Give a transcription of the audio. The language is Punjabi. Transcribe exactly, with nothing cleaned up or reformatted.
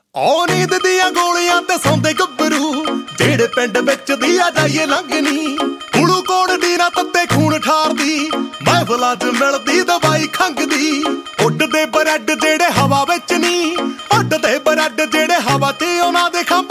ਉਹ ਨੀਂਦ ਦੀਆਂ ਗੋਲੀਆਂ ਤੇ ਸੌਂਦੇ ਗੱਭਰੂ ਜਿਹੜੇ ਪਿੰਡ ਵਿੱਚ ਦੀਆ ਜਾਈਏ ਲੰਘਣੀ। ਕੁੜੂ ਕੋੜ ਦੀ ਨਾ ਤੱਤੇ ਖੂਨ ਠਾਰਦੀ ਮਹਿਫਲਾਂ 'ਚ ਮਿਲਦੀ ਦਵਾਈ ਖੰਘ ਦੀ। ਉੱਡਦੇ ਬਰੈਡ ਜਿਹੜੇ ਹਵਾ ਵਿੱਚ ਨੀ, ਉੱਡਦੇ ਬਰੈਡ ਜਿਹੜੇ ਹਵਾ ਤੇ ਉਹਨਾਂ ਦੇ ਖੰਭ